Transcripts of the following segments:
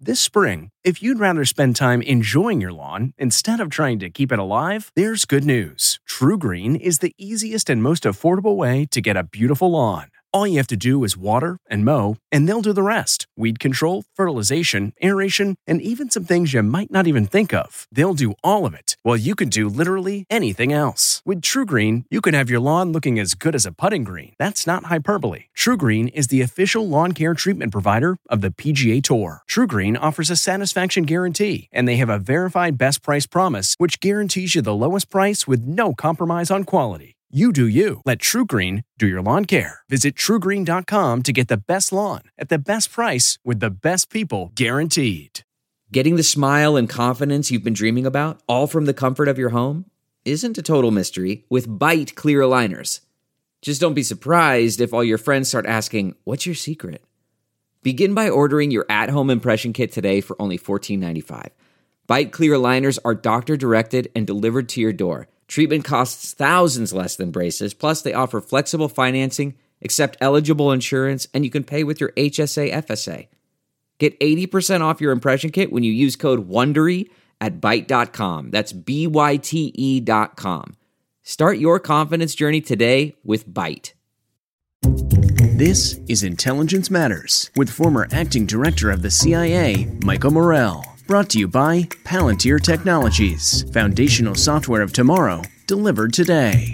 This spring, if you'd rather spend time enjoying your lawn instead of trying to keep it alive, there's good news. TruGreen is the easiest and most affordable way to get a beautiful lawn. All you have to do is water and mow, and they'll do the rest. Weed control, fertilization, aeration, and even some things you might not even think of. They'll do all of it, while you can do literally anything else. With TruGreen, you can have your lawn looking as good as a putting green. That's not hyperbole. TruGreen is the official lawn care treatment provider of the PGA Tour. TruGreen offers a satisfaction guarantee, and they have a verified best price promise, which guarantees you the lowest price with no compromise on quality. You do you. Let TruGreen do your lawn care. Visit TruGreen.com to get the best lawn at the best price with the best people guaranteed. Getting the smile and confidence you've been dreaming about, all from the comfort of your home, isn't a total mystery with Byte clear aligners. Just don't be surprised if all your friends start asking, "What's your secret?" Begin by ordering your at-home impression kit today for only $14.95. Byte clear aligners are doctor-directed and delivered to your door. Treatment costs thousands less than braces, plus they offer flexible financing, accept eligible insurance, and you can pay with your HSA FSA. Get 80% off your impression kit when you use code WONDERY at Byte.com. That's BYTE.com. Start your confidence journey today with Byte. This is Intelligence Matters with former acting director of the CIA, Michael Morell. Brought to you by Palantir Technologies, foundational software of tomorrow, delivered today.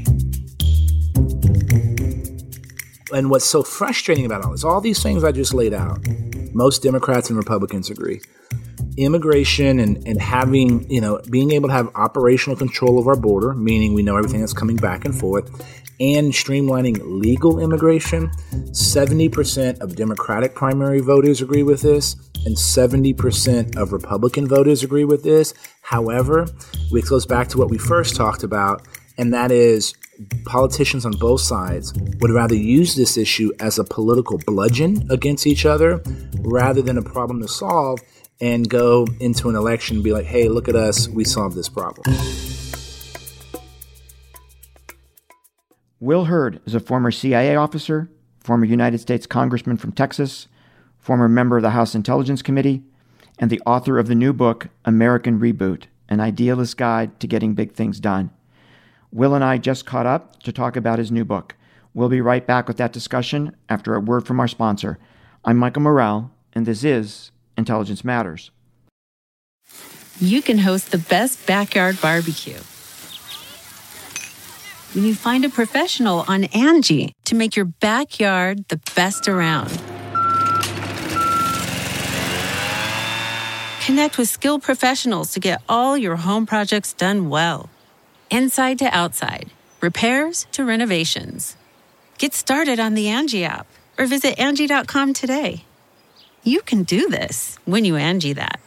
And what's so frustrating about all these things I just laid out, most Democrats and Republicans agree. Immigration and having, being able to have operational control of our border, meaning we know everything that's coming back and forth, and streamlining legal immigration. 70% of Democratic primary voters agree with this, and 70% of Republican voters agree with this. However, it goes back to what we first talked about, and that is politicians on both sides would rather use this issue as a political bludgeon against each other rather than a problem to solve and go into an election and be like, hey, look at us, we solved this problem. Will Hurd is a former CIA officer, former United States Congressman from Texas, former member of the House Intelligence Committee, and the author of the new book, American Reboot, An Idealist Guide to Getting Big Things Done. Will and I just caught up to talk about his new book. We'll be right back with that discussion after a word from our sponsor. I'm Michael Morell, and this is Intelligence Matters. You can host the best backyard barbecue when you find a professional on Angie to make your backyard the best around. Connect with skilled professionals to get all your home projects done well. Inside to outside, repairs to renovations. Get started on the Angie app or visit Angie.com today. You can do this when you Angie that.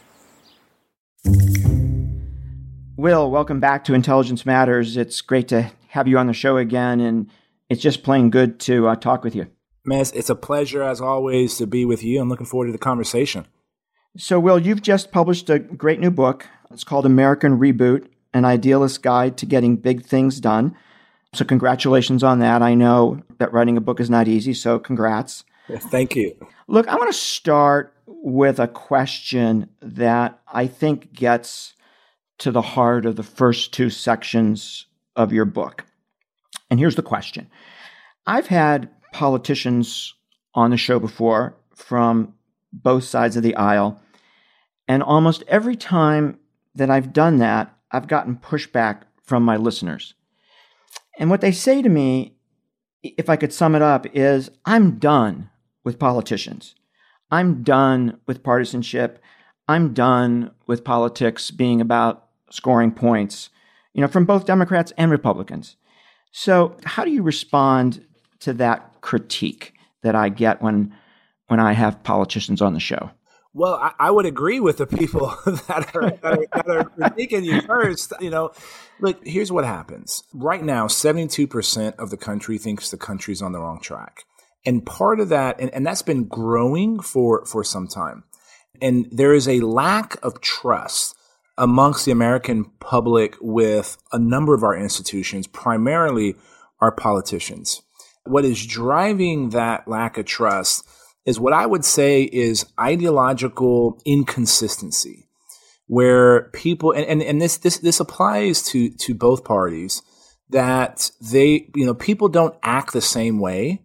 Will, welcome back to Intelligence Matters. It's great to have you on the show again, and it's just plain good to talk with you. Man, it's a pleasure, as always, to be with you. I'm looking forward to the conversation. So, Will, you've just published a great new book. It's called American Reboot, An Idealist Guide to Getting Big Things Done. So congratulations on that. I know that writing a book is not easy, so congrats. Thank you. Look, I want to start with a question that I think gets to the heart of the first two sections of your book. And here's the question. I've had politicians on the show before from both sides of the aisle, and almost every time that I've done that, I've gotten pushback from my listeners. And what they say to me, if I could sum it up, is I'm done with politicians. I'm done with partisanship. I'm done with politics being about scoring points, from both Democrats and Republicans. So how do you respond to that critique that I get when I have politicians on the show? Well, I would agree with the people that are critiquing you first. Look, here's what happens. Right now, 72% of the country thinks the country's on the wrong track. And part of that, and that's been growing for some time. And there is a lack of trust amongst the American public with a number of our institutions, primarily our politicians. What is driving that lack of trust is what I would say is ideological inconsistency, where people, and this applies to both parties, that people don't act the same way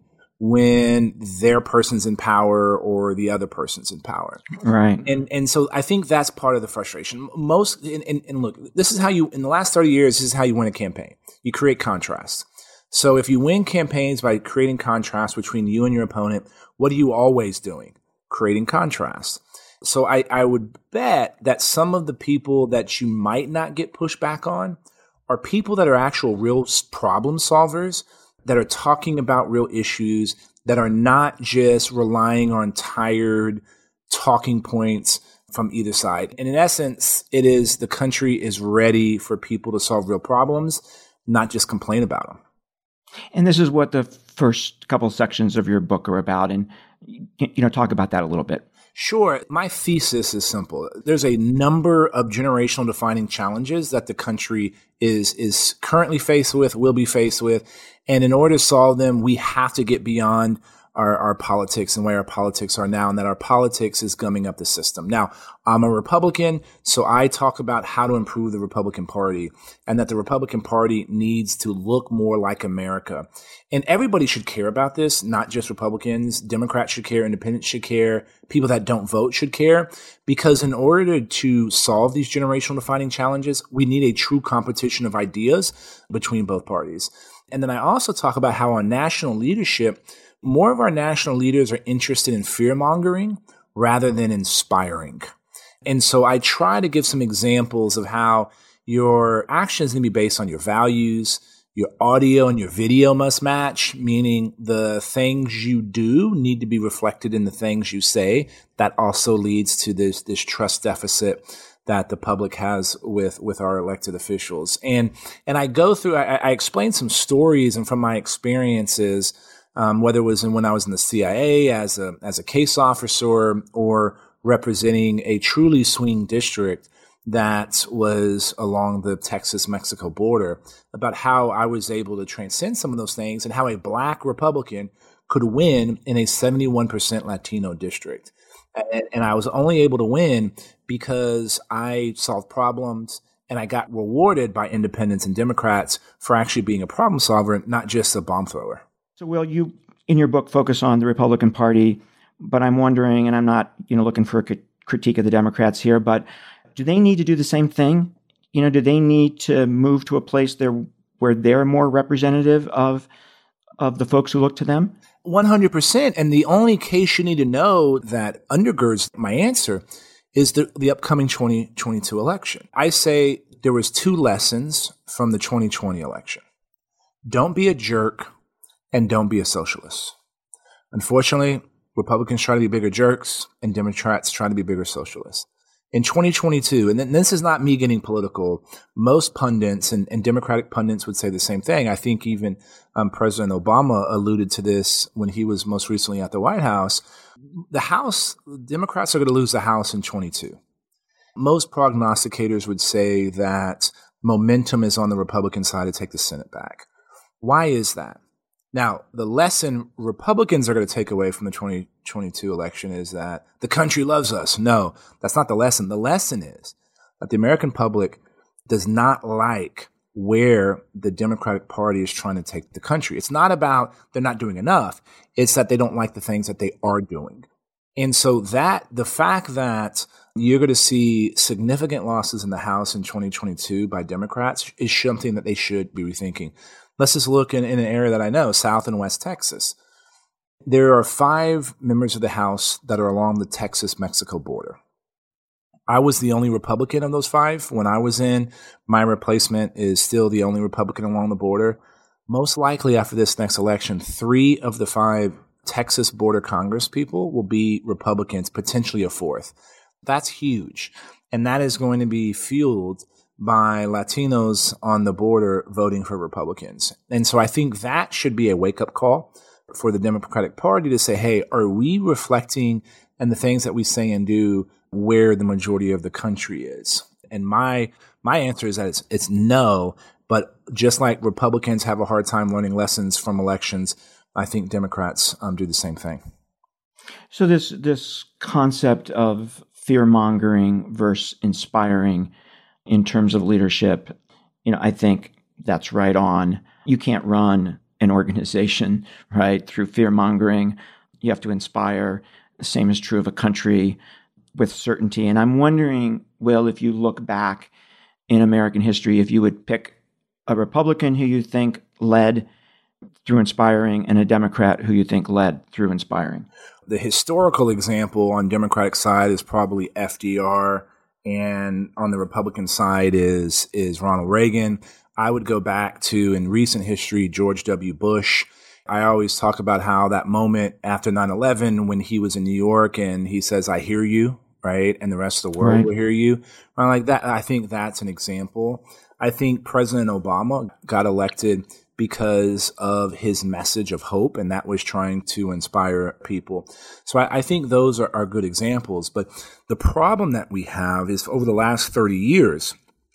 when their person's in power or the other person's in power. Right. And so I think that's part of the frustration. And look, this is how in the last 30 years, this is how you win a campaign. You create contrast. So if you win campaigns by creating contrast between you and your opponent, what are you always doing? Creating contrast. So I would bet that some of the people that you might not get pushback on are people that are actual real problem solvers, that are talking about real issues, that are not just relying on tired talking points from either side. And in essence, it is the country is ready for people to solve real problems, not just complain about them. And this is what the first couple sections of your book are about. And, talk about that a little bit. Sure. My thesis is simple. There's a number of generational defining challenges that the country is currently faced with, will be faced with. And in order to solve them, we have to get beyond our politics and where our politics are now, and that our politics is gumming up the system. Now, I'm a Republican, so I talk about how to improve the Republican Party, and that the Republican Party needs to look more like America. And everybody should care about this, not just Republicans. Democrats should care, independents should care, people that don't vote should care, because in order to solve these generational defining challenges, we need a true competition of ideas between both parties. And then I also talk about how on national leadership, more of our national leaders are interested in fear-mongering rather than inspiring. And so I try to give some examples of how your actions need to be based on your values. Your audio and your video must match, meaning the things you do need to be reflected in the things you say. That also leads to this trust deficit that the public has with our elected officials. And I go through, I explain some stories and from my experiences, whether it was when I was in the CIA as a case officer or representing a truly swing district that was along the Texas-Mexico border, about how I was able to transcend some of those things and how a black Republican could win in a 71% Latino district. And I was only able to win because I solved problems and I got rewarded by independents and Democrats for actually being a problem solver, not just a bomb thrower. So, Will, you, in your book, focus on the Republican Party, but I'm wondering, and I'm not, looking for a critique of the Democrats here, but do they need to do the same thing? Do they need to move to a place where they're more representative of the folks who look to them? 100%. And the only case you need to know that undergirds my answer is the upcoming 2022 election. I say there was 2 lessons from the 2020 election. Don't be a jerk and don't be a socialist. Unfortunately, Republicans try to be bigger jerks and Democrats try to be bigger socialists. In 2022, and this is not me getting political, most pundits and Democratic pundits would say the same thing. I think even President Obama alluded to this when he was most recently at the White House. Democrats are going to lose the House in 22. Most prognosticators would say that momentum is on the Republican side to take the Senate back. Why is that? Now, the lesson Republicans are going to take away from the 2022 election is that the country loves us. No, that's not the lesson. The lesson is that the American public does not like where the Democratic Party is trying to take the country. It's not about they're not doing enough. It's that they don't like the things that they are doing. And so the fact that you're going to see significant losses in the House in 2022 by Democrats is something that they should be rethinking. Let's just look in an area that I know, South and West Texas. There are 5 members of the House that are along the Texas-Mexico border. I was the only Republican of those 5. When I was in, my replacement is still the only Republican along the border. Most likely after this next election, 3 of the 5 Texas border Congress people will be Republicans, potentially a 4th. That's huge. And that is going to be fueled by Latinos on the border voting for Republicans. And so I think that should be a wake-up call for the Democratic Party to say, hey, are we reflecting in the things that we say and do where the majority of the country is? And my answer is that it's no, but just like Republicans have a hard time learning lessons from elections, I think Democrats do the same thing. So this concept of fear-mongering versus inspiring in terms of leadership, I think that's right on. You can't run an organization, right, through fear-mongering. You have to inspire. The same is true of a country with certainty. And I'm wondering, Will, if you look back in American history, if you would pick a Republican who you think led through inspiring and a Democrat who you think led through inspiring. The historical example on Democratic side is probably FDR, and on the Republican side is Ronald Reagan. I would go back to, in recent history, George W. Bush. I always talk about how that moment after 9/11 when he was in New York and he says, "I hear you," right? And the rest of the world will hear you. And like that, I think that's an example. I think President Obama got elected because of his message of hope, and that was trying to inspire people. So I think those are good examples. But the problem that we have is over the last 30 years,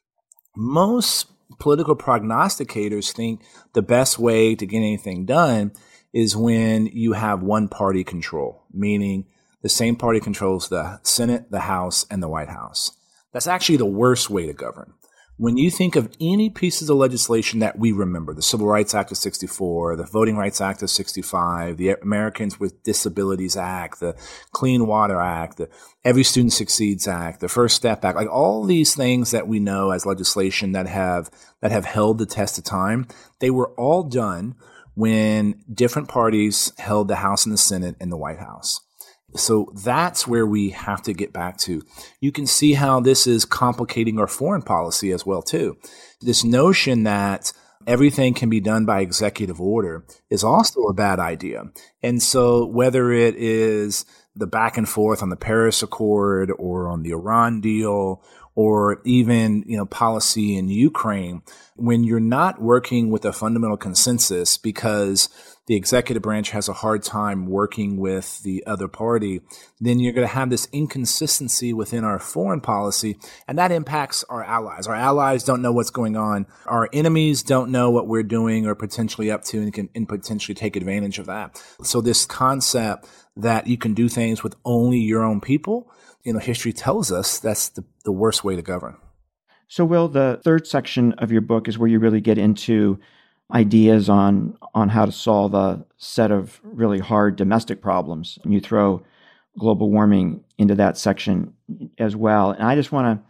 most political prognosticators think the best way to get anything done is when you have one party control, meaning the same party controls the Senate, the House, and the White House. That's actually the worst way to govern. When you think of any pieces of legislation that we remember, the Civil Rights Act of 64, the Voting Rights Act of 65, the Americans with Disabilities Act, the Clean Water Act, the Every Student Succeeds Act, the First Step Act, like all these things that we know as legislation that have held the test of time, they were all done when different parties held the House and the Senate and the White House. So that's where we have to get back to. You can see how this is complicating our foreign policy as well, too. This notion that everything can be done by executive order is also a bad idea. And so whether it is the back and forth on the Paris Accord or on the Iran deal or even, policy in Ukraine, when you're not working with a fundamental consensus because the executive branch has a hard time working with the other party, then you're going to have this inconsistency within our foreign policy, and that impacts our allies. Our allies don't know what's going on. Our enemies don't know what we're doing or potentially up to and can potentially take advantage of that. So this concept that you can do things with only your own people, history tells us that's the worst way to govern. So, Will, the third section of your book is where you really get into ideas on how to solve a set of really hard domestic problems. And you throw global warming into that section as well. And I just want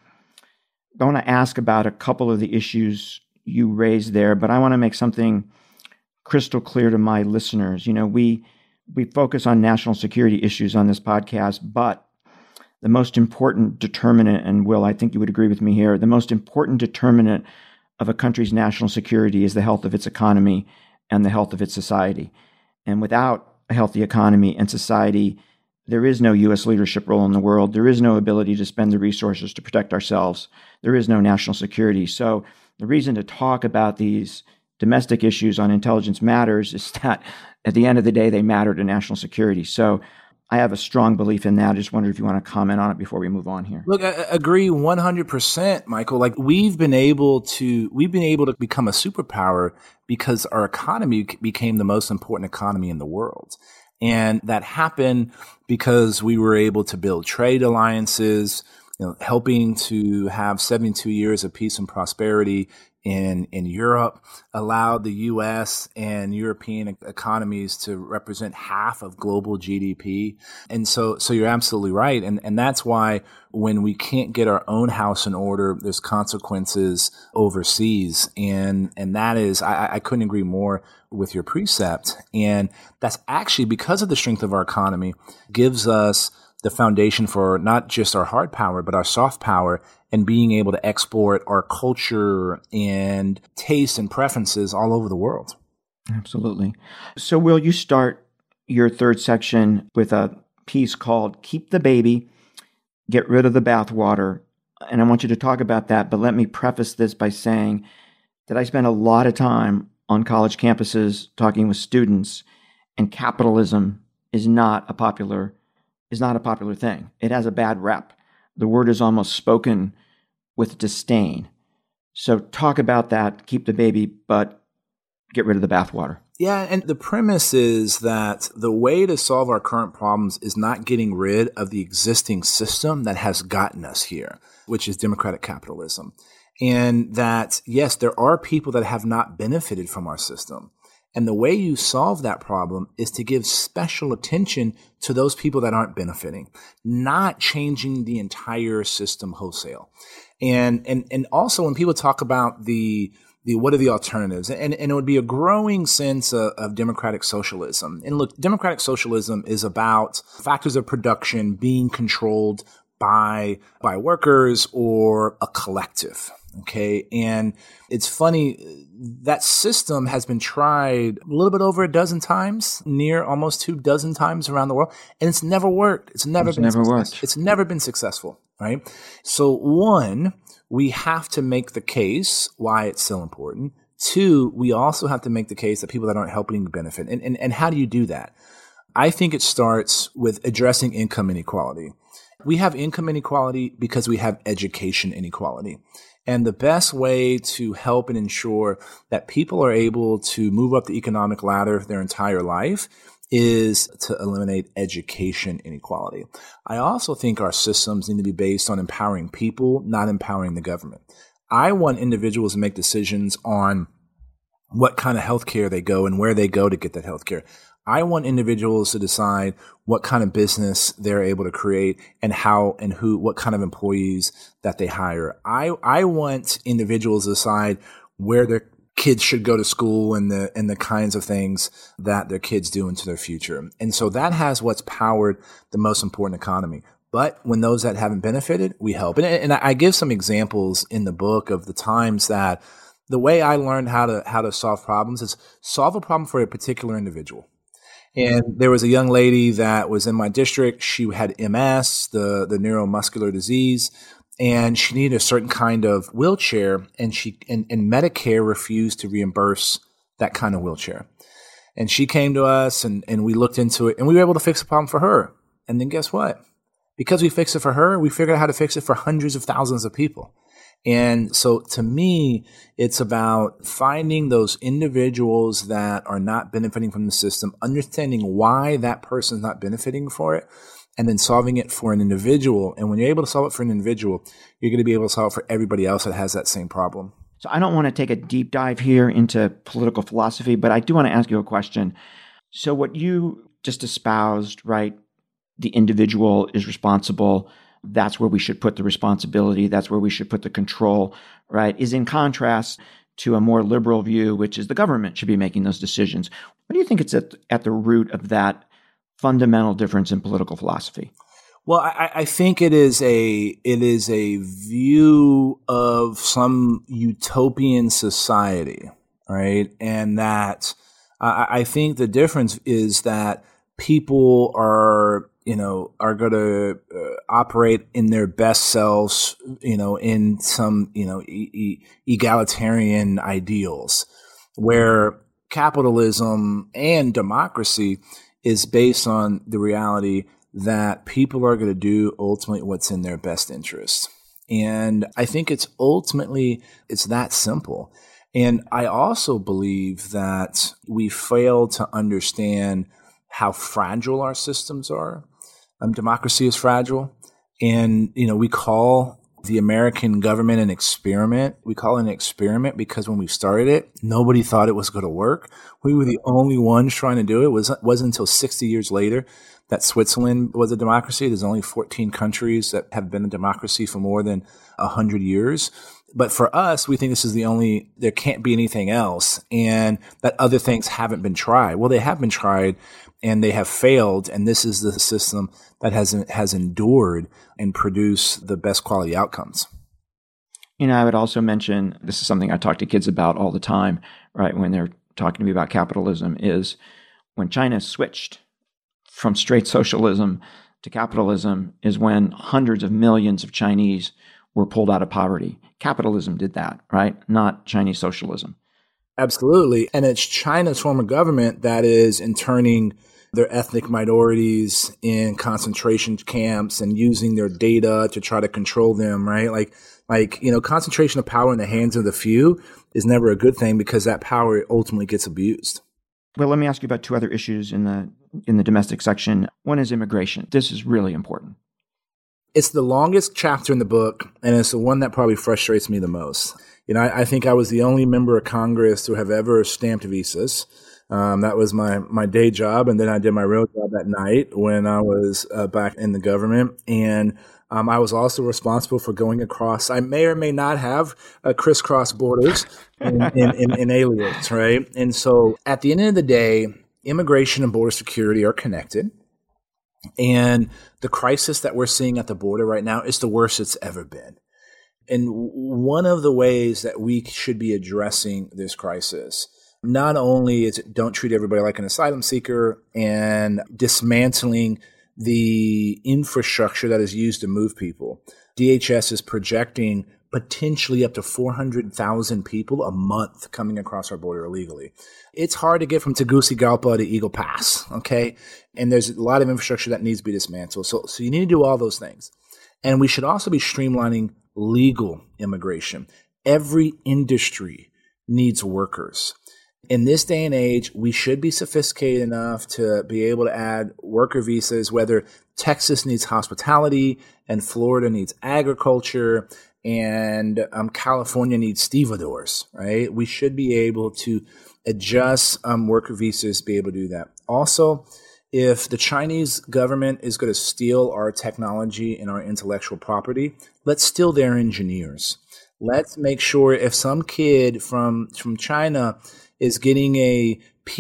to ask about a couple of the issues you raised there, but I want to make something crystal clear to my listeners. We focus on national security issues on this podcast, but the most important determinant, and Will, I think you would agree with me here, the most important determinant of a country's national security is the health of its economy and the health of its society. And without a healthy economy and society, there is no U.S. leadership role in the world. There is no ability to spend the resources to protect ourselves. There is no national security. So the reason to talk about these domestic issues on Intelligence Matters is that at the end of the day, they matter to national security. So I have a strong belief in that. I just wonder if you want to comment on it before we move on here. Look, I agree 100%, Michael. Like we've been able to become a superpower because our economy became the most important economy in the world. And that happened because we were able to build trade alliances, helping to have 72 years of peace and prosperity in Europe, allowed the U.S. and European economies to represent half of global GDP. And so you're absolutely right. And that's why when we can't get our own house in order, there's consequences overseas. And that is, I couldn't agree more with your precept. And that's actually because of the strength of our economy gives us the foundation for not just our hard power, but our soft power and being able to export our culture and taste and preferences all over the world. Absolutely. So, Will, you start your third section with a piece called Keep the Baby, Get Rid of the Bathwater. And I want you to talk about that, but let me preface this by saying that I spend a lot of time on college campuses talking with students, and capitalism is not a popular thing. It has a bad rep. The word is almost spoken with disdain. So talk about that, keep the baby, but get rid of the bathwater. Yeah, and the premise is that the way to solve our current problems is not getting rid of the existing system that has gotten us here, which is democratic capitalism. And that, yes, there are people that have not benefited from our system. And the way you solve that problem is to give special attention to those people that aren't benefiting, not changing the entire system wholesale. And also when people talk about the what are the alternatives? And it would be a growing sense of democratic socialism. And look, democratic socialism is about factors of production being controlled by workers or a collective. Okay. And it's funny, that system has been tried a little bit over a dozen times, near almost 24 times around the world. And it's never worked. It's never been successful. Right. So one, we have to make the case why it's so important. Two, we also have to make the case that people that aren't helping benefit. And how do you do that? I think it starts with addressing income inequality. We have income inequality because we have education inequality. And the best way to help and ensure that people are able to move up the economic ladder their entire life is to eliminate education inequality. I also think our systems need to be based on empowering people, not empowering the government. I want individuals to make decisions on what kind of healthcare they go and where they go to get that healthcare. I want individuals to decide what kind of business they're able to create and how and who, what kind of employees that they hire. I want individuals to decide where their kids should go to school and the kinds of things that their kids do into their future. And so that has what's powered the most important economy. But when those that haven't benefited, we help. And I give some examples in the book of the times that the way I learned how to solve problems is solve a problem for a particular individual. And there was a young lady that was in my district. She had MS, the neuromuscular disease, and she needed a certain kind of wheelchair, and Medicare refused to reimburse that kind of wheelchair. And she came to us and we looked into it, and we were able to fix the problem for her. And then guess what? Because we fixed it for her, we figured out how to fix it for hundreds of thousands of people. And so to me, it's about finding those individuals that are not benefiting from the system, understanding why that person is not benefiting for it, and then solving it for an individual. And when you're able to solve it for an individual, you're going to be able to solve it for everybody else that has that same problem. So I don't want to take a deep dive here into political philosophy, but I do want to ask you a question. So what you just espoused, right? The individual is responsible. That's where we should put the responsibility. That's where we should put the control, right? Is in contrast to a more liberal view, which is the government should be making those decisions. What do you think it's at the root of that fundamental difference in political philosophy? Well, I think it is a view of some utopian society, right? And that I think the difference is that people are going to operate in their best selves, in some, egalitarian ideals, where capitalism and democracy is based on the reality that people are going to do ultimately what's in their best interest. And I think it's that simple. And I also believe that we fail to understand how fragile our systems are. Democracy is fragile. And, we call the American government an experiment. We call it an experiment because when we started it, nobody thought it was going to work. We were the only ones trying to do it. It wasn't until 60 years later that Switzerland was a democracy. There's only 14 countries that have been a democracy for more than 100 years. But for us, we think this is there can't be anything else, and that other things haven't been tried. Well, they have been tried and they have failed. And this is the system that has endured and produced the best quality outcomes. I would also mention, this is something I talk to kids about all the time, right? When they're talking to me about capitalism, is when China switched from straight socialism to capitalism is when hundreds of millions of Chinese were pulled out of poverty. Capitalism did that, right? Not Chinese socialism. Absolutely. And it's China's form of government that is interning their ethnic minorities in concentration camps and using their data to try to control them, right? Concentration of power in the hands of the few is never a good thing because that power ultimately gets abused. Well, let me ask you about two other issues in the domestic section. One is immigration. This is really important. It's the longest chapter in the book, and it's the one that probably frustrates me the most. I think I was the only member of Congress to have ever stamped visas. That was my day job, and then I did my real job at night when I was back in the government. And I was also responsible for going across. I may or may not have crisscross borders in aliens, right? And so at the end of the day, immigration and border security are connected. And the crisis that we're seeing at the border right now is the worst it's ever been. And one of the ways that we should be addressing this crisis, not only is it don't treat everybody like an asylum seeker and dismantling the infrastructure that is used to move people. DHS is projecting potentially up to 400,000 people a month coming across our border illegally. It's hard to get from Tegucigalpa to Eagle Pass, okay? And there's a lot of infrastructure that needs to be dismantled. So you need to do all those things. And we should also be streamlining legal immigration. Every industry needs workers. In this day and age, we should be sophisticated enough to be able to add worker visas, whether Texas needs hospitality and Florida needs agriculture and California needs stevedores, right? We should be able to adjust worker visas, be able to do that. Also, if the Chinese government is going to steal our technology and our intellectual property, let's steal their engineers. Let's make sure if some kid from China is getting a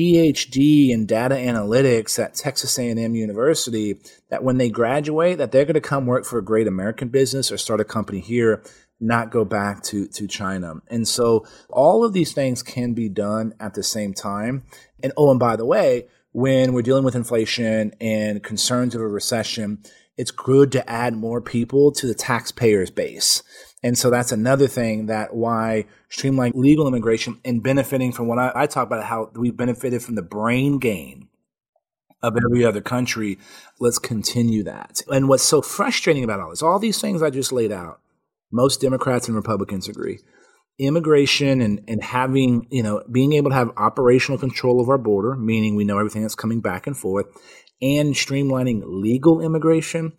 PhD in data analytics at Texas A&M University, that when they graduate, that they're going to come work for a great American business or start a company here, not go back to China. And so all of these things can be done at the same time. And by the way, when we're dealing with inflation and concerns of a recession, it's good to add more people to the taxpayers' base. And so that's another thing that why streamline legal immigration and benefiting from what I talk about, how we benefited from the brain gain of every other country. Let's continue that. And what's so frustrating about all this, all these things I just laid out, most Democrats and Republicans agree. Immigration and having, being able to have operational control of our border, meaning we know everything that's coming back and forth, and streamlining legal immigration.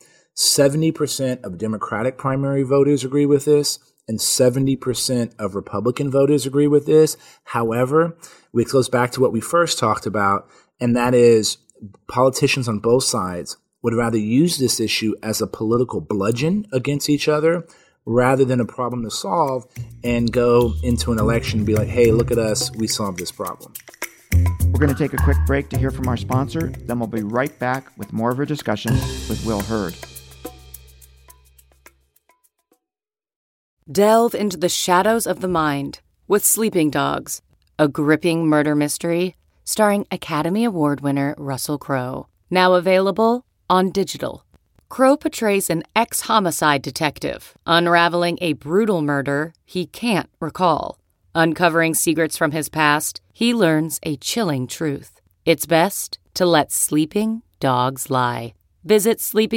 70% of Democratic primary voters agree with this, and 70% of Republican voters agree with this. However, it goes back to what we first talked about, and that is politicians on both sides would rather use this issue as a political bludgeon against each other rather than a problem to solve and go into an election and be like, hey, look at us, we solved this problem. We're going to take a quick break to hear from our sponsor, then we'll be right back with more of our discussion with Will Hurd. Delve into the shadows of the mind with Sleeping Dogs, a gripping murder mystery starring Academy Award winner Russell Crowe. Now available on digital. Crowe portrays an ex-homicide detective unraveling a brutal murder he can't recall. Uncovering secrets from his past, he learns a chilling truth. It's best to let sleeping dogs lie. Visit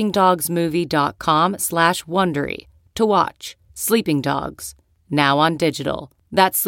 sleepingdogsmovie.com/Wondery to watch Sleeping Dogs, now on digital. That's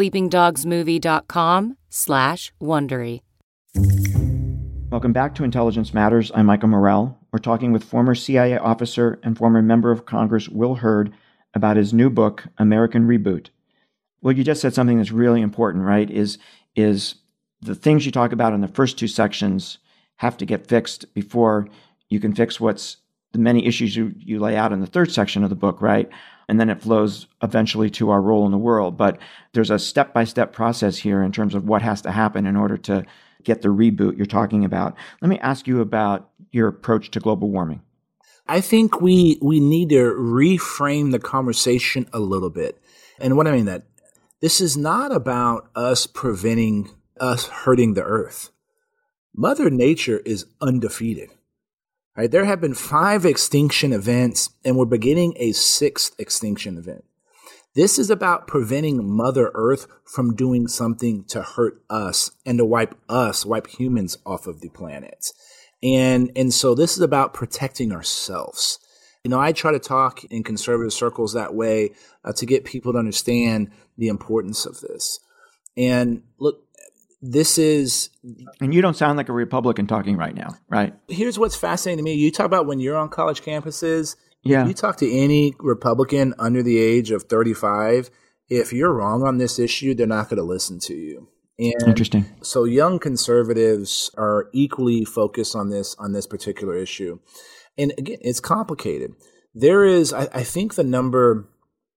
sleepingdogsmovie.com/Wondery. Welcome back to Intelligence Matters. I'm Michael Morell. We're talking with former CIA officer and former member of Congress Will Hurd about his new book, American Reboot. Well, you just said something that's really important, right? Is the things you talk about in the first two sections have to get fixed before you can fix what's the many issues you lay out in the third section of the book, right? And then it flows eventually to our role in the world. But there's a step-by-step process here in terms of what has to happen in order to get the reboot you're talking about. Let me ask you about your approach to global warming. I think we need to reframe the conversation a little bit. And what I mean that this is not about us preventing us hurting the earth. Mother Nature is undefeated. Right? There have been 5 extinction events, and we're beginning a 6th extinction event. This is about preventing Mother Earth from doing something to hurt us and to wipe humans off of the planet. And so this is about protecting ourselves. I try to talk in conservative circles that way to get people to understand the importance of this. And look, this is... And you don't sound like a Republican talking right now, right? Here's what's fascinating to me. You talk about when you're on college campuses, yeah. You talk to any Republican under the age of 35, if you're wrong on this issue, they're not going to listen to you. And interesting. So young conservatives are equally focused on this particular issue. And again, it's complicated. There is, I think the number,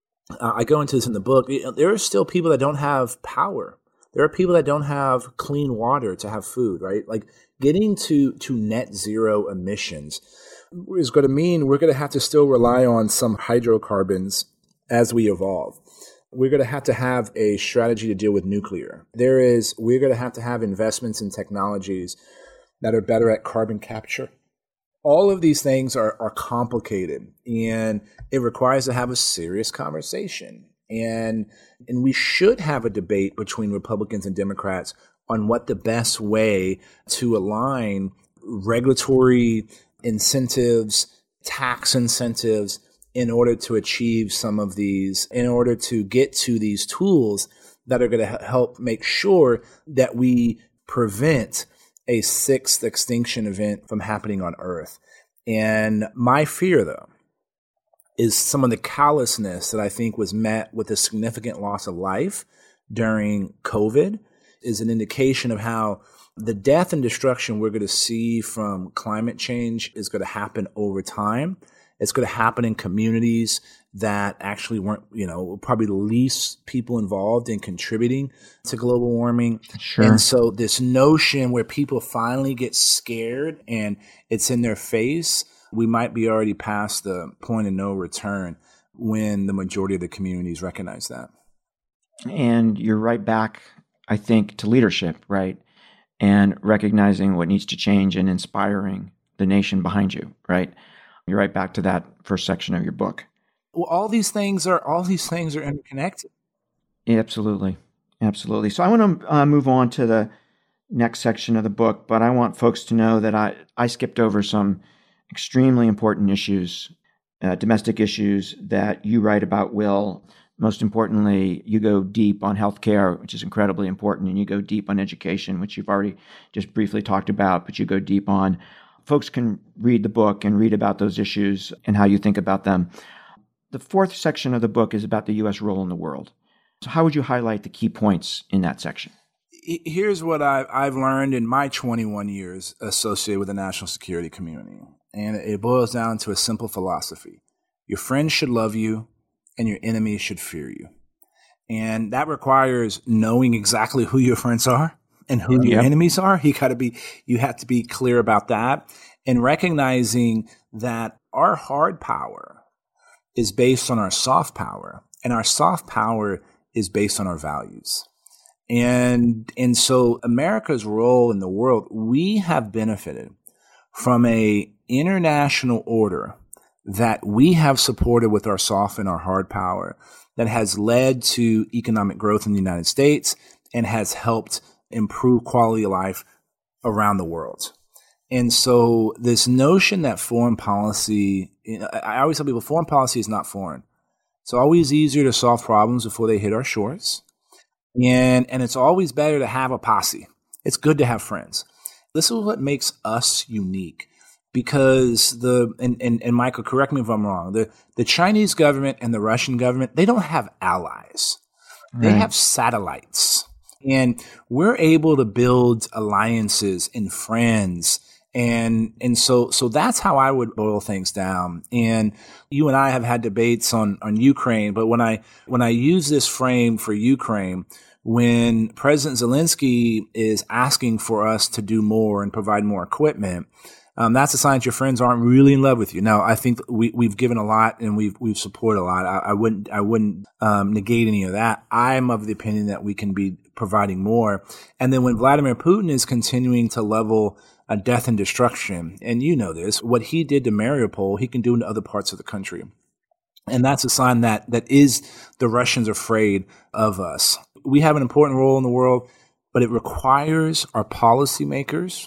I go into this in the book, there are still people that don't have power. There are people that don't have clean water to have food, right? Like getting to net zero emissions is going to mean we're going to have to still rely on some hydrocarbons as we evolve. We're going to have a strategy to deal with nuclear. We're going to have investments in technologies that are better at carbon capture. All of these things are complicated, and it requires to have a serious conversation. And we should have a debate between Republicans and Democrats on what the best way to align regulatory incentives, tax incentives, in order to achieve some of these, in order to get to these tools that are going to help make sure that we prevent a sixth extinction event from happening on Earth. And my fear, though, is some of the callousness that I think was met with a significant loss of life during COVID is an indication of how the death and destruction we're going to see from climate change is going to happen over time. It's going to happen in communities that actually weren't, probably the least people involved in contributing to global warming. Sure. And so this notion where people finally get scared and it's in their face, we might be already past the point of no return when the majority of the communities recognize that. And you're right back, I think, to leadership, right? And recognizing what needs to change and inspiring the nation behind you, right? You're right back to that first section of your book. Well, all these things are interconnected. Yeah, absolutely. So I want to move on to the next section of the book, but I want folks to know that I skipped over some extremely important issues, domestic issues that you write about, Will. Most importantly, you go deep on healthcare, which is incredibly important, and you go deep on education, which you've already just briefly talked about, but you go deep on. Folks can read the book and read about those issues and how you think about them. The fourth section of the book is about the U.S. role in the world. So how would you highlight the key points in that section? Here's what I've learned in my 21 years associated with the national security community. And it boils down to a simple philosophy. Your friends should love you and your enemies should fear you. And that requires knowing exactly who your friends are and who your enemies are. You have to be clear about that, and recognizing that our hard power is based on our soft power, and our soft power is based on our values. And so America's role in the world, we have benefited from a international order that we have supported with our soft and our hard power that has led to economic growth in the United States and has helped improve quality of life around the world. And so this notion that foreign policy, I always tell people foreign policy is not foreign. It's always easier to solve problems before they hit our shores. And it's always better to have a posse. It's good to have friends. This is what makes us unique. Because and Michael, correct me if I'm wrong, the Chinese government and the Russian government, they don't have allies. Right. They have satellites. And we're able to build alliances and friends. And so that's how I would boil things down. And you and I have had debates on Ukraine, but when I use this frame for Ukraine, when President Zelensky is asking for us to do more and provide more equipment, that's a sign that your friends aren't really in love with you. Now, I think we've given a lot and we've supported a lot. I wouldn't negate any of that. I'm of the opinion that we can be providing more. And then when Vladimir Putin is continuing to level death and destruction, and you know this, what he did to Mariupol, he can do in other parts of the country. And that's a sign that is the Russians afraid of us. We have an important role in the world, but it requires our policymakers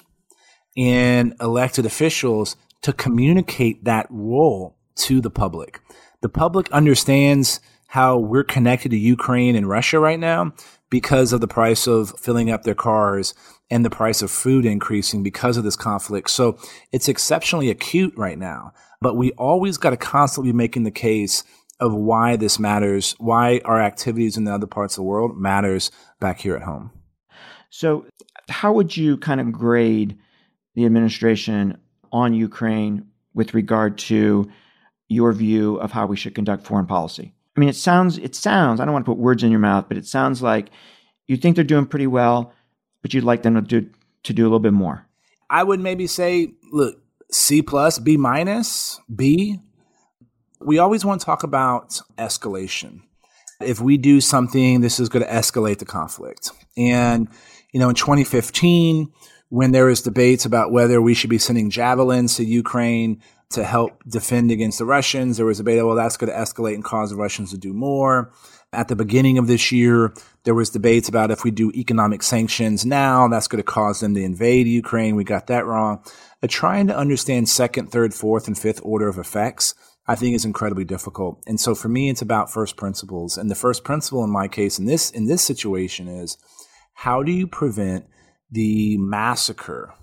and elected officials to communicate that role to the public. The public understands how we're connected to Ukraine and Russia right now because of the price of filling up their cars and the price of food increasing because of this conflict. So it's exceptionally acute right now. But we always got to constantly be making the case of why this matters, why our activities in the other parts of the world matters back here at home. So how would you kind of grade the administration on Ukraine with regard to your view of how we should conduct foreign policy? I mean, it sounds, I don't want to put words in your mouth, but it sounds like you think they're doing pretty well, but you'd like them to do a little bit more. I would maybe say, look, C+, B-, B. We always want to talk about escalation. If we do something, this is going to escalate the conflict. And, in 2015, when there was debates about whether we should be sending javelins to Ukraine to help defend against the Russians, there was a debate, well, that's going to escalate and cause the Russians to do more. At the beginning of this year, there was debates about if we do economic sanctions now, that's going to cause them to invade Ukraine. We got that wrong. Trying to understand second, third, fourth, and fifth order of effects, I think, is incredibly difficult. And so for me, it's about first principles. And the first principle in my case in this situation is, how do you prevent the massacre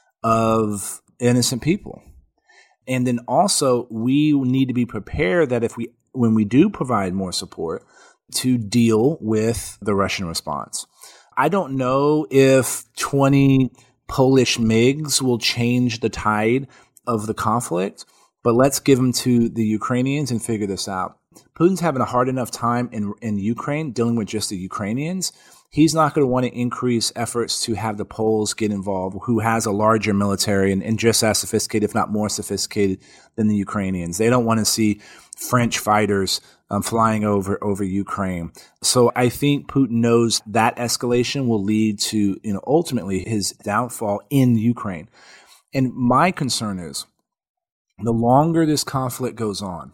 of innocent people? And then also, we need to be prepared that when we do provide more support, to deal with the Russian response. I don't know if 20 Polish MiGs will change the tide of the conflict, but let's give them to the Ukrainians and figure this out. Putin's having a hard enough time in Ukraine dealing with just the Ukrainians. He's not going to want to increase efforts to have the Poles get involved, who has a larger military and just as sophisticated, if not more sophisticated, than the Ukrainians. They don't want to see French fighters flying over Ukraine. So I think Putin knows that escalation will lead to, ultimately his downfall in Ukraine. And my concern is, the longer this conflict goes on,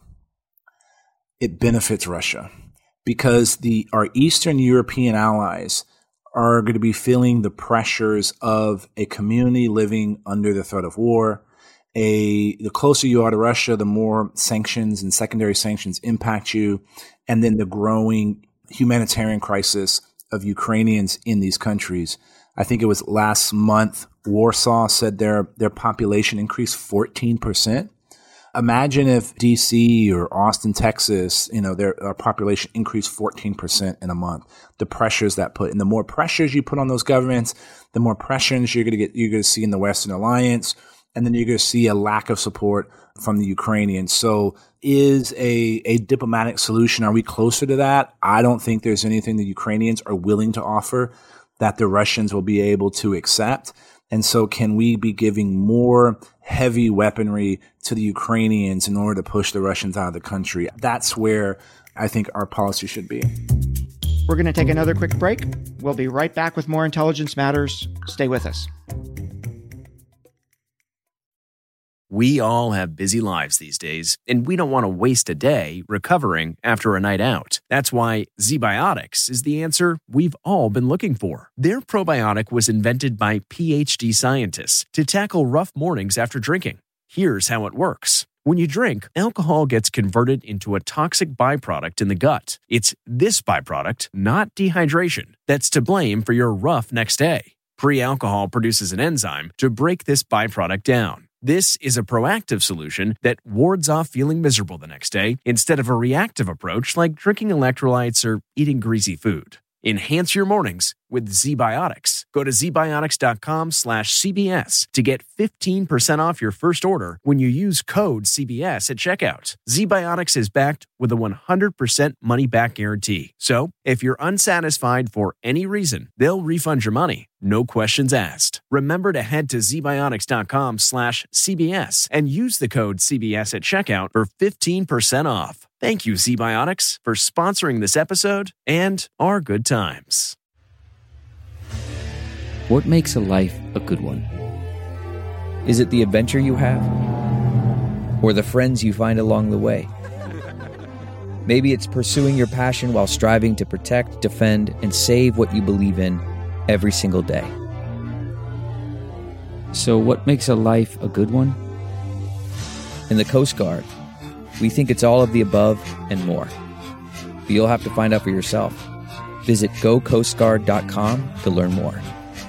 it benefits Russia, because our Eastern European allies are going to be feeling the pressures of a community living under the threat of war. The closer you are to Russia, the more sanctions and secondary sanctions impact you, and then the growing humanitarian crisis of Ukrainians in these countries. I think it was last month, Warsaw said their population increased 14%. Imagine if DC or Austin, Texas, their population increased 14% in a month. The pressures that put, and the more pressures you put on those governments, the more pressures you're going to see in the Western Alliance, and then you're going to see a lack of support from the Ukrainians. So, is a diplomatic solution? Are we closer to that? I don't think there's anything the Ukrainians are willing to offer that the Russians will be able to accept. And so can we be giving more heavy weaponry to the Ukrainians in order to push the Russians out of the country? That's where I think our policy should be. We're going to take another quick break. We'll be right back with more Intelligence Matters. Stay with us. We all have busy lives these days, and we don't want to waste a day recovering after a night out. That's why ZBiotics is the answer we've all been looking for. Their probiotic was invented by PhD scientists to tackle rough mornings after drinking. Here's how it works. When you drink, alcohol gets converted into a toxic byproduct in the gut. It's this byproduct, not dehydration, that's to blame for your rough next day. Pre-alcohol produces an enzyme to break this byproduct down. This is a proactive solution that wards off feeling miserable the next day instead of a reactive approach like drinking electrolytes or eating greasy food. Enhance your mornings with ZBiotics. Go to zbiotics.com/CBS to get 15% off your first order when you use code CBS at checkout. ZBiotics is backed with a 100% money-back guarantee. So, if you're unsatisfied for any reason, they'll refund your money. No questions asked. Remember to head to zbiotics.com/CBS and use the code CBS at checkout for 15% off. Thank you, ZBiotics, for sponsoring this episode and our good times. What makes a life a good one? Is it the adventure you have? Or the friends you find along the way? Maybe it's pursuing your passion while striving to protect, defend, and save what you believe in every single day. So what makes a life a good one? In the Coast Guard, we think it's all of the above and more. But you'll have to find out for yourself. Visit gocoastguard.com to learn more.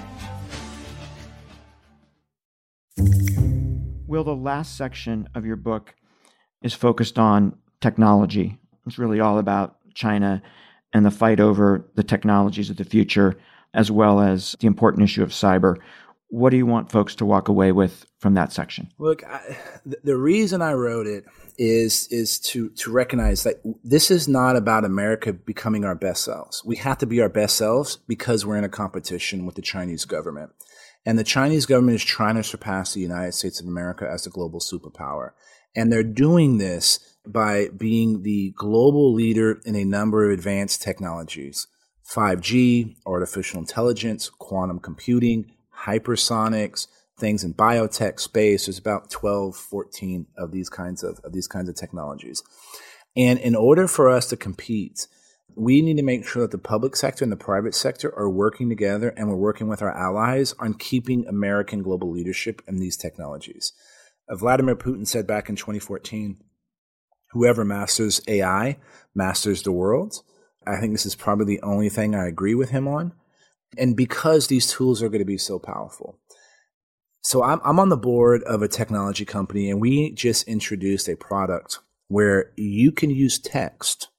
Will, the last section of your book is focused on technology. It's really all about China and the fight over the technologies of the future, as well as the important issue of cyber. What do you want folks to walk away with from that section? Look, the reason I wrote it is to recognize that this is not about America becoming our best selves. We have to be our best selves because we're in a competition with the Chinese government. And the Chinese government is trying to surpass the United States of America as a global superpower. And they're doing this by being the global leader in a number of advanced technologies: 5G, artificial intelligence, quantum computing, hypersonics, things in biotech space. There's about 12, 14 of these kinds of technologies. And in order for us to compete, we need to make sure that the public sector and the private sector are working together, and we're working with our allies on keeping American global leadership in these technologies. Vladimir Putin said back in 2014, whoever masters AI masters the world. I think this is probably the only thing I agree with him on. And because these tools are going to be so powerful. So I'm on the board of a technology company, and we just introduced a product where you can use text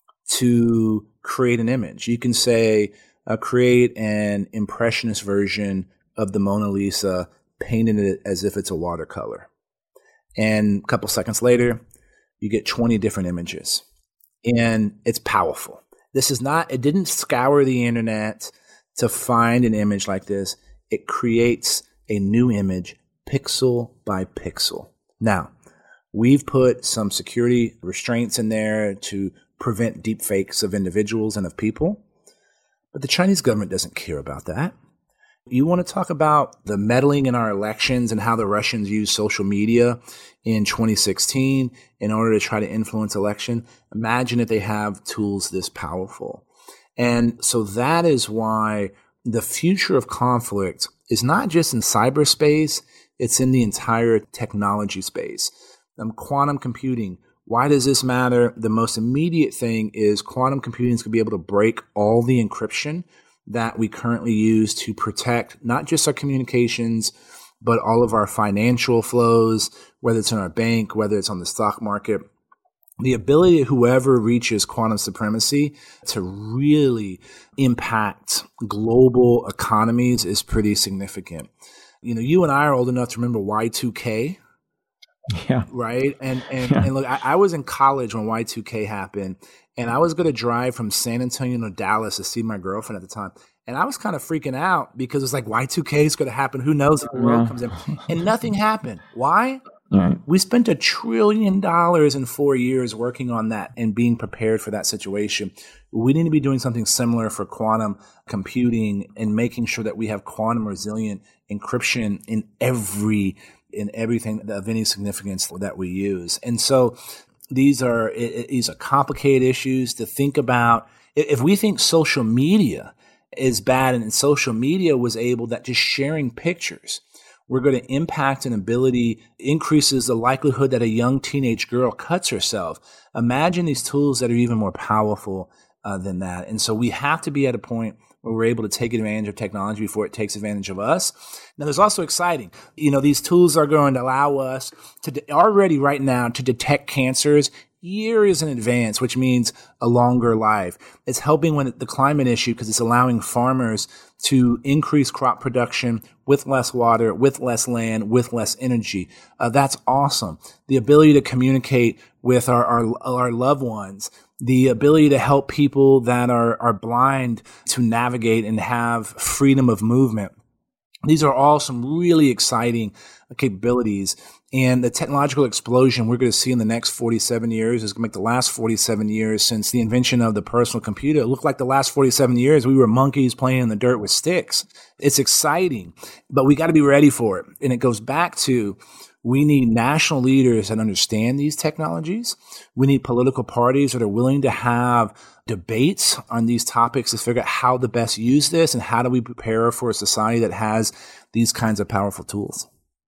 to create an image. You can say, create an impressionist version of the Mona Lisa, painted it as if it's a watercolor. And a couple seconds later, you get 20 different images. And it's powerful. It didn't scour the internet to find an image like this. It creates a new image, pixel by pixel. Now, we've put some security restraints in there to prevent deep fakes of individuals and of people. But the Chinese government doesn't care about that. You want to talk about the meddling in our elections and how the Russians used social media in 2016 in order to try to influence election? Imagine if they have tools this powerful. And so that is why the future of conflict is not just in cyberspace, it's in the entire technology space. Quantum computing. Why does this matter? The most immediate thing is quantum computing is going to be able to break all the encryption that we currently use to protect not just our communications, but all of our financial flows, whether it's in our bank, whether it's on the stock market. The ability of whoever reaches quantum supremacy to really impact global economies is pretty significant. You know, you and I are old enough to remember Y2K. Yeah. Right. And look, I was in college when Y2K happened, and I was going to drive from San Antonio to Dallas to see my girlfriend at the time. And I was kind of freaking out because it's like Y2K is going to happen. Who knows if the world comes in? And nothing happened. Why? Right. We spent $1 trillion in 4 years working on that and being prepared for that situation. We need to be doing something similar for quantum computing and making sure that we have quantum resilient encryption in everything of any significance that we use. And so these are complicated issues to think about. If we think social media is bad and social media was able that just sharing pictures, we're going to impact an ability, increases the likelihood that a young teenage girl cuts herself. Imagine these tools that are even more powerful than that. And so we have to be at a point where we're able to take advantage of technology before it takes advantage of us. Now, there's also exciting. You know, these tools are going to allow us to already right now to detect cancers years in advance, which means a longer life. It's helping with the climate issue because it's allowing farmers to increase crop production with less water, with less land, with less energy. That's awesome. The ability to communicate with our loved ones, the ability to help people that are blind to navigate and have freedom of movement. These are all some really exciting capabilities. And the technological explosion we're going to see in the next 47 years is going to make the last 47 years since the invention of the personal computer. It looked like the last 47 years we were monkeys playing in the dirt with sticks. It's exciting, but we got to be ready for it. And it goes back to we need national leaders that understand these technologies. We need political parties that are willing to have debates on these topics to figure out how to best use this and how do we prepare for a society that has these kinds of powerful tools.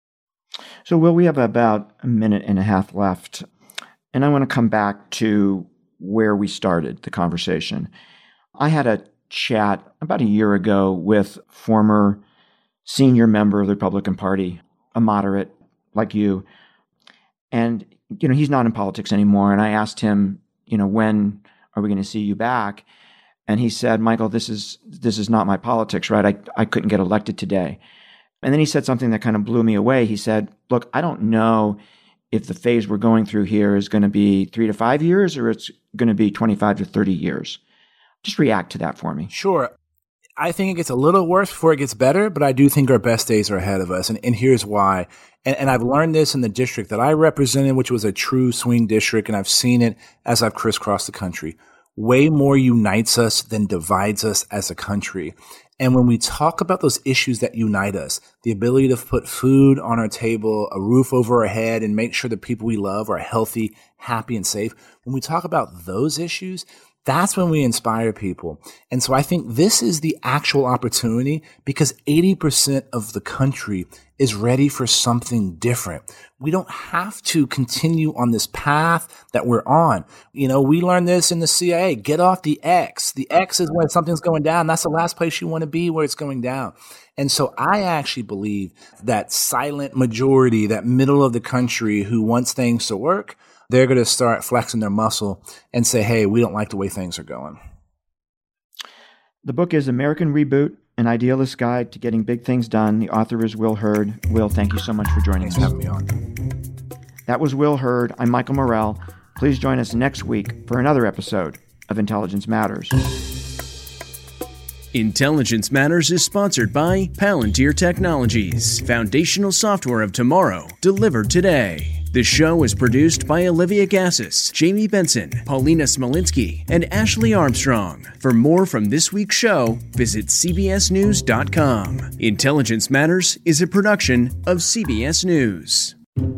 So, Will, we have about a minute and a half left, and I want to come back to where we started the conversation. I had a chat about a year ago with former senior member of the Republican Party, a moderate like you. And, he's not in politics anymore. And I asked him, when are we going to see you back? And he said, Michael, this is not my politics, right? I couldn't get elected today. And then he said something that kind of blew me away. He said, look, I don't know if the phase we're going through here is going to be 3 to 5 years or it's going to be 25 to 30 years. Just react to that for me. Sure. I think it gets a little worse before it gets better, but I do think our best days are ahead of us. And here's why. And I've learned this in the district that I represented, which was a true swing district, and I've seen it as I've crisscrossed the country. Way more unites us than divides us as a country. And when we talk about those issues that unite us, the ability to put food on our table, a roof over our head, and make sure the people we love are healthy, happy, and safe, when we talk about those issues, that's when we inspire people. And so I think this is the actual opportunity because 80% of the country is ready for something different. We don't have to continue on this path that we're on. We learned this in the CIA. Get off the X. The X is when something's going down. That's the last place you want to be where it's going down. And so I actually believe that silent majority, that middle of the country who wants things to work, they're going to start flexing their muscle and say, hey, we don't like the way things are going. The book is American Reboot, An Idealist's Guide to Getting Big Things Done. The author is Will Hurd. Will, thank you so much for joining us. Thanks for having me on. That was Will Hurd. I'm Michael Morell. Please join us next week for another episode of Intelligence Matters. Intelligence Matters is sponsored by Palantir Technologies, foundational software of tomorrow, delivered today. The show is produced by Olivia Gassis, Jamie Benson, Paulina Smolinski, and Ashley Armstrong. For more from this week's show, visit cbsnews.com. Intelligence Matters is a production of CBS News.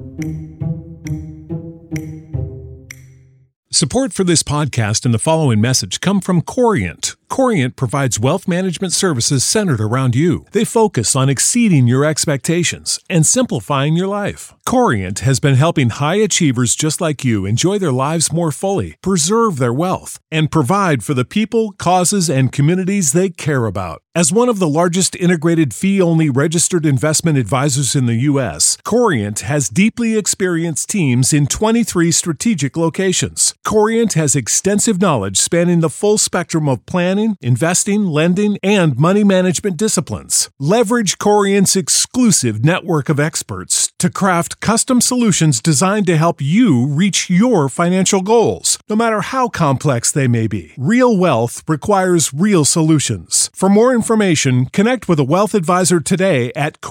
Support for this podcast and the following message come from Corient. Corient provides wealth management services centered around you. They focus on exceeding your expectations and simplifying your life. Corient has been helping high achievers just like you enjoy their lives more fully, preserve their wealth, and provide for the people, causes, and communities they care about. As one of the largest integrated fee-only registered investment advisors in the U.S., Corient has deeply experienced teams in 23 strategic locations. Corient has extensive knowledge spanning the full spectrum of planning, investing, lending, and money management disciplines. Leverage Corient's exclusive network of experts to craft custom solutions designed to help you reach your financial goals, no matter how complex they may be. Real wealth requires real solutions. For more information, connect with a wealth advisor today at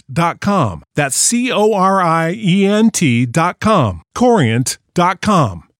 Corient.com. That's Corient.com. Corient.com.